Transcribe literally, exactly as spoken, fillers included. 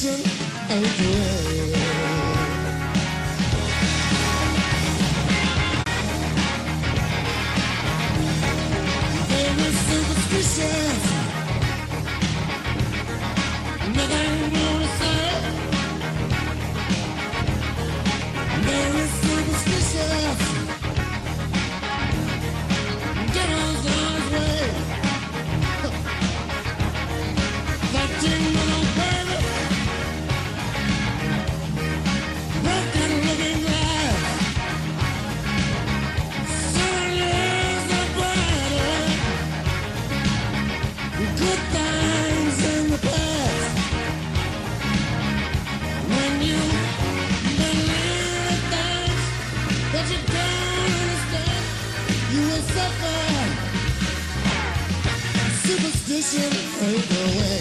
superstition ain't the way. Very superstitious. Nothing more to say. Very superstitious. Get on God's way. That thing little baby. Broke that looking glass. Sun is the brighter. Good times in the past. When you believe things that you don't understand, you will suffer. Superstition ain't the way.